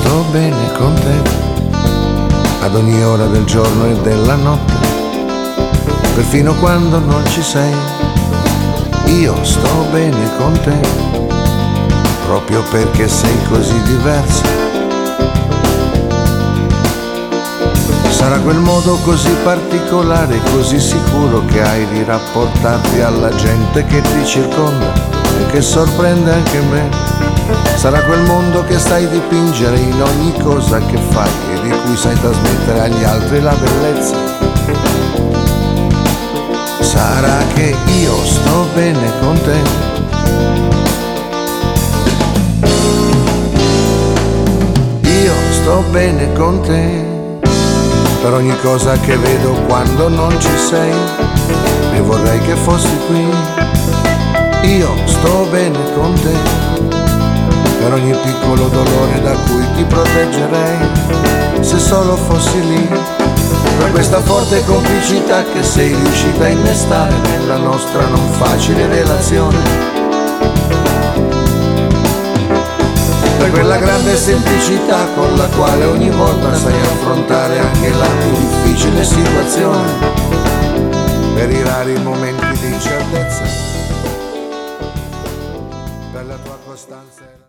sto bene con te, ad ogni ora del giorno e della notte, perfino quando non ci sei. Io sto bene con te, proprio perché sei così diversa. Sarà quel modo così particolare, così sicuro che hai di rapportarti alla gente che ti circonda e che sorprende anche me. Sarà quel mondo che sai dipingere in ogni cosa che fai e di cui sai trasmettere agli altri la bellezza. Sarà che io sto bene con te, io sto bene con te, per ogni cosa che vedo quando non ci sei e vorrei che fossi qui. Io sto bene con te, per ogni piccolo dolore da cui ti proteggerei se solo fossi lì, per questa forte complicità che sei riuscita a innestare nella nostra non facile relazione, per quella grande semplicità con la quale ogni volta sai affrontare anche la più difficile situazione, per i rari momenti di incertezza, per la tua costanza.